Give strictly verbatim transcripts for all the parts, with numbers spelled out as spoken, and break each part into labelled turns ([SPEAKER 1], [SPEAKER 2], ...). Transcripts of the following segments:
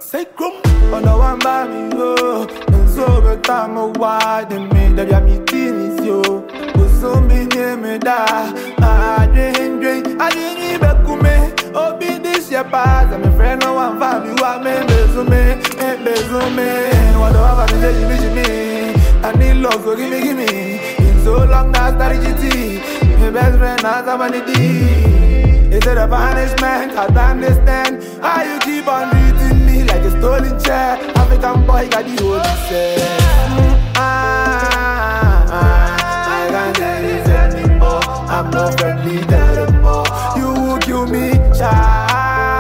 [SPEAKER 1] say come. Oh no one by me go. And so the time of why they made that ya me teens yo. Oh so be near me da. I drink drink. I didn't even come me. Oh be this your pass. I'm a friend no one by me. What me bezume, me bezume. What do I have to say you me? I need love so give me give me. It's so long that I started G T. My best friend has a vanity. Is it a punishment? I don't understand how you keep on treating me like a stolen chair. African boy got the holy set. Mm, ah, ah, I can't get this anymore. I'm not friendly anymore. You will kill me, child.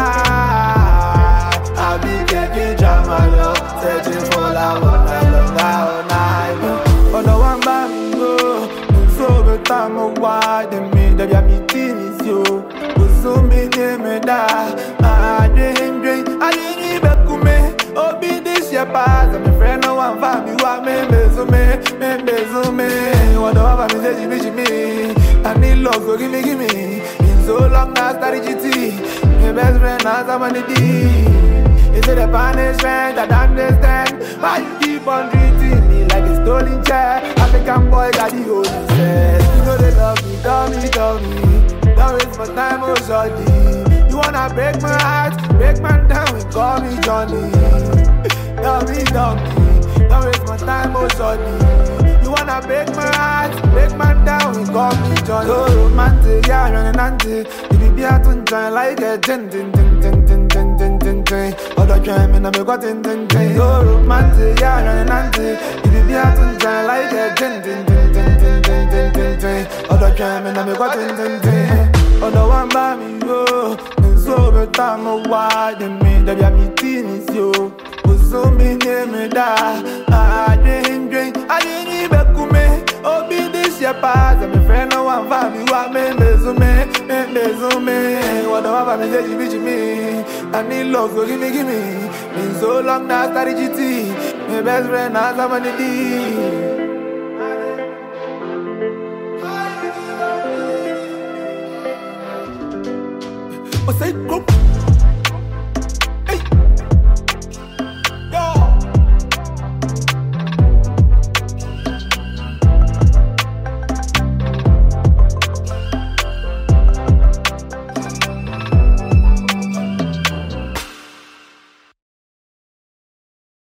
[SPEAKER 1] I'll be taking drama, love, searching for love all night long, all night long. Oh, no one by me, go. So the time of why they made that ya me teens yo. So me near me da. I drink drink. I didn't even come. Oh be this your pass. I'm a friend no one for me. What me bezume, me bezume. What do I have to say you me? I need love so give me give me. Been so long now started G T. My best friend has a vanity. Is it a punishment? I don't understand why you keep on treating me like a stolen chair. African boy got the holy set. You know they love me, tell me, tell me. Don't waste my time, oh shorty. You wanna break my heart, break my down and call me Johnny. Tell me, tell me. Don't waste my time, oh shorty. You wanna break my heart, break my down and call me Johnny. So romantic, yeah, running auntie. You be beer to join like a tin tin tin tin tin tin tin tin tin. Other crime and I be got tin tin tin. So romantic, yeah, running auntie. You be beer to join like a tin tin tin tin tin tin tin tin tin. Other crime and I be got tin tin tin. Oh no one by me go. And so the time of why they made that ya me teens yo. Oh so me near me da. I drink drink. I didn't even come. Oh be this your pass. I'm a friend no one for me. What me bezume, me bezume. What do I have to say you me? I need love so give me give me. Been so long now I started G T. My best friend has a vanity. Oh say come.